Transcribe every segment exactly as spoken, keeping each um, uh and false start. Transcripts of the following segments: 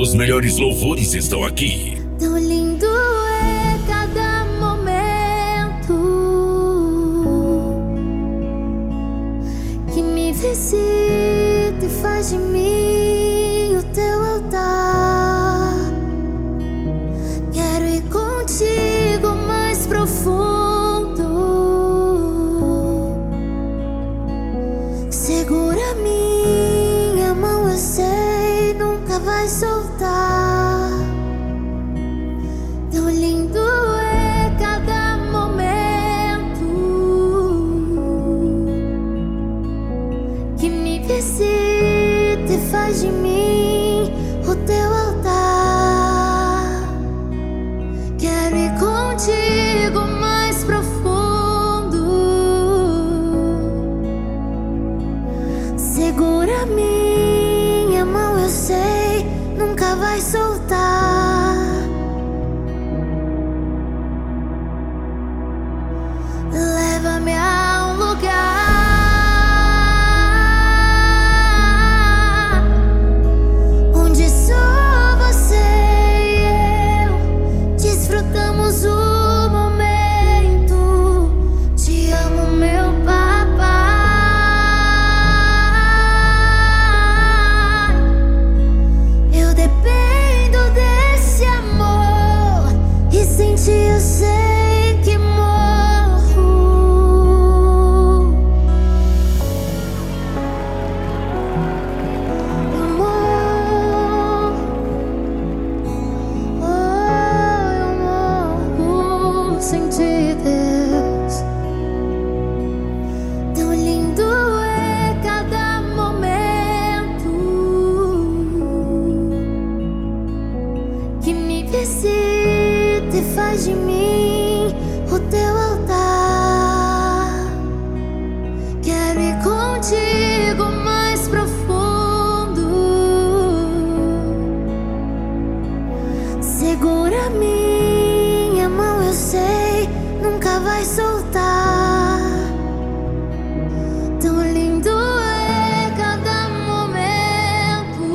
Os melhores louvores estão aqui. Tão lindo é cada momento que me visita e faz de mim o teu altar. Quero ir contigo mais profundo. Segura minha mão, eu sei, nunca vai soltar. Tão lindo é cada momento que me visita e faz de mim o teu altar. Quero ir contigo mais profundo. Segura minha mão, eu sei, nunca vai soltar. Leva-me a um lugar onde só você e eu desfrutamos o momento. Te amo, meu papai. Eu dependo desse amor e sem ti eu sei que morro. Eu morro, oh, eu morro sem ti, Deus. Tão lindo é cada momento que me visita e faz de mim o teu altar. Quero ir contigo mais profundo. Segura minha mão, eu sei, nunca vai soltar. Tão lindo é cada momento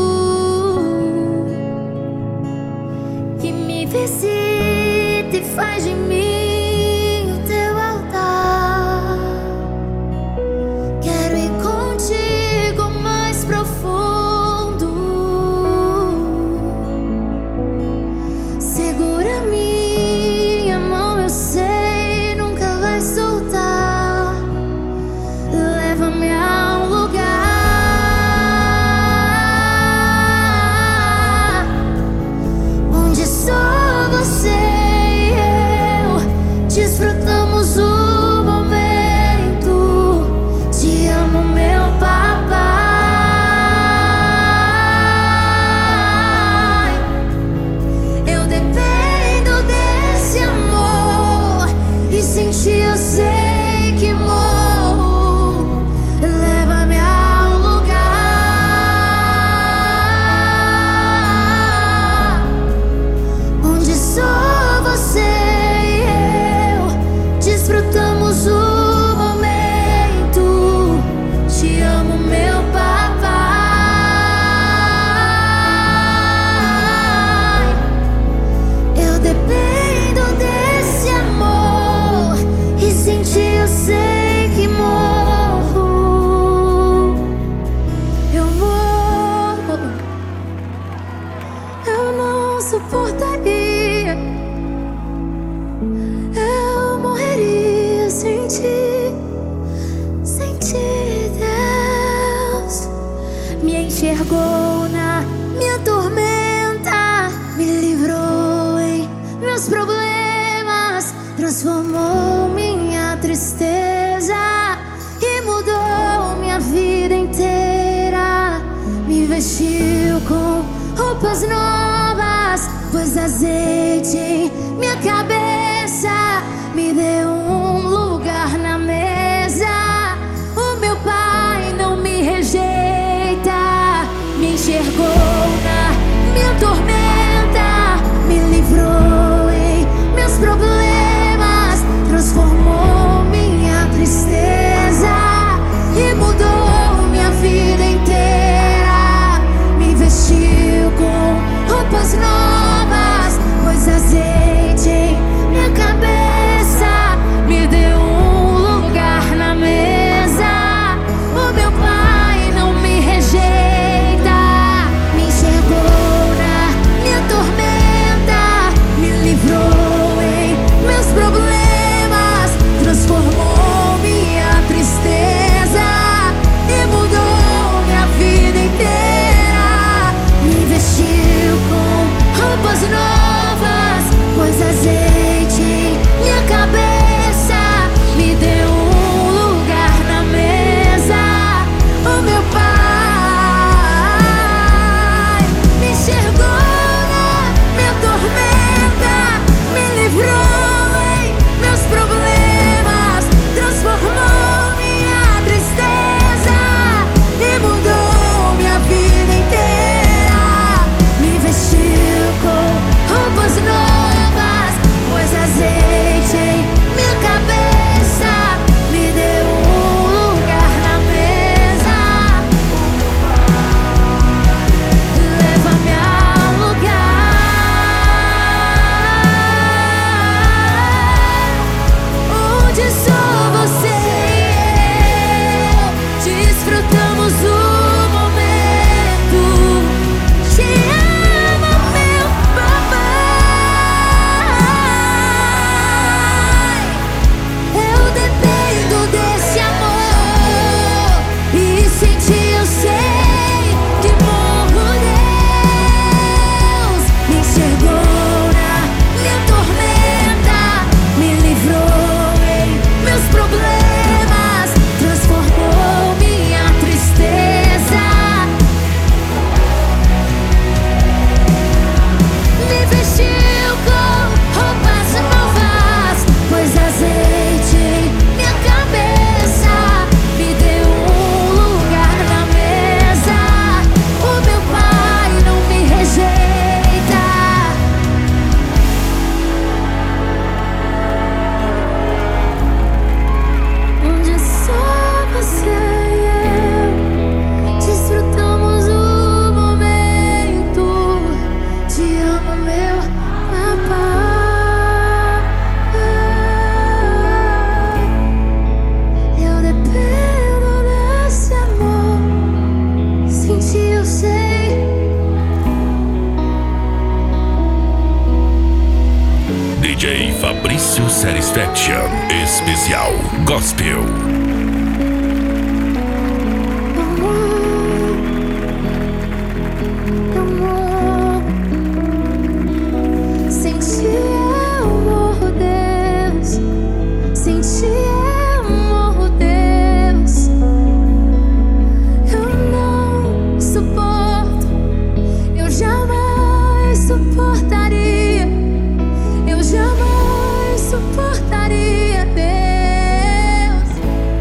que me visita e faz de mim o teu altar. Quero ir contigo mais profundo. Segura minha mão, eu sei, nunca vai soltar. Leva-me a um lugar onde só você e eu desfrutamos o momento. Te amo, meu papai. Eu dependo desse amor e sem ti eu sei que morro. Leva-me a um lugar onde só você e eu desfrutamos o momento. Te amo, meu papai. Eu dependo desse amor e sem ti eu sei que morro. Eu morro, eu não suportaria. Eu morreria sem ti, sem ti, Deus. Me enxergou na minha tormenta, me livrou em meus problemas, transformou minha tristeza e mudou minha vida inteira. Me vestiu com roupas novas, pôs azeite em minha cabeça, me deu um lugar na mesa. O meu pai não me rejeita. Me enxergou na minha tormenta, me livrou em meus problemas, transformou minha tristeza e mudou minha vida inteira. Me vestiu com Pôs azeite em minha cabeça, me deu um lugar na mesa. O meu Pai não me rejeita, me enxergou na minha tormenta, me livrou em meus problemas, transformou minha tristeza e mudou minha vida inteira. Me vestiu com roupas novas, pôs azeite em minha cabeça, me deu um lugar na mesa. O meu Pai me enxergou na minha tormenta, me livrou em meus problemas, transformou minha tristeza e mudou minha vida inteira. Me vestiu com roupas novas, pôs azeite em minha cabeça, me deu um lugar na mesa. Leva-me a lugar onde só você e eu desfrutamos o momento. Te amo, meu papai. Eu dependo desse amor e sem ti eu sei que morro. Deus me enxergou na minha tormenta, me livrou em meus problemas, transformou minha tristeza. Me vestiu com roupas novas, pôs azeite em minha cabeça, me deu um lugar na mesa. O meu Pai não me rejeita. Onde só você e eu desfrutamos o momento. Te amo, meu papai. Eu dependo desse amor, sem ti eu sei. D J Fabrício Satisfaction Especial Gospel. Amor, amor, sem ti eu morro, Deus. Sem ti eu morro, Deus. Eu não suporto, eu jamais suportaria, eu jamais suportaria, Deus.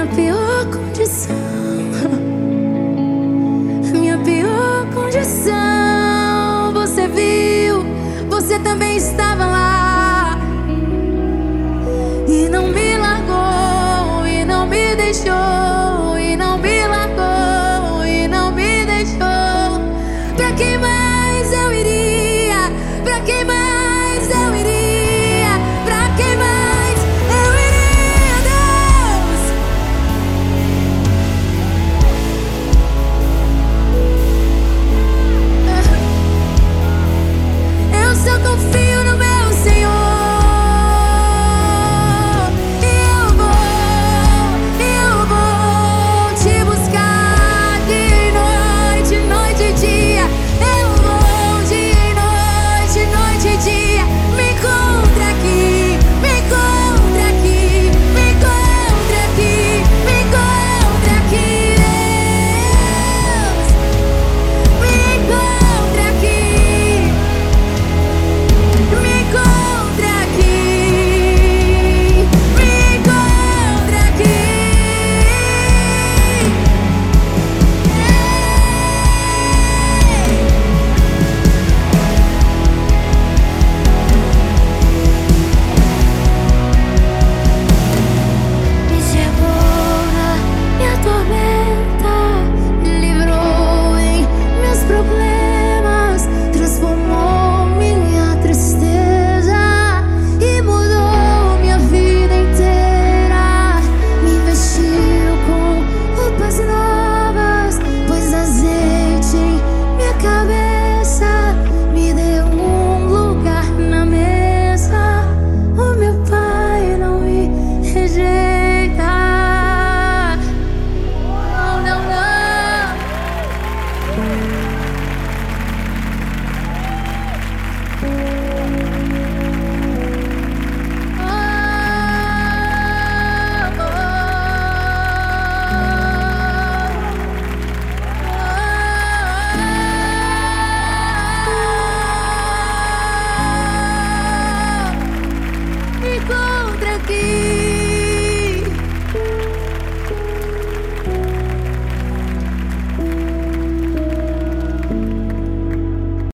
pior condição.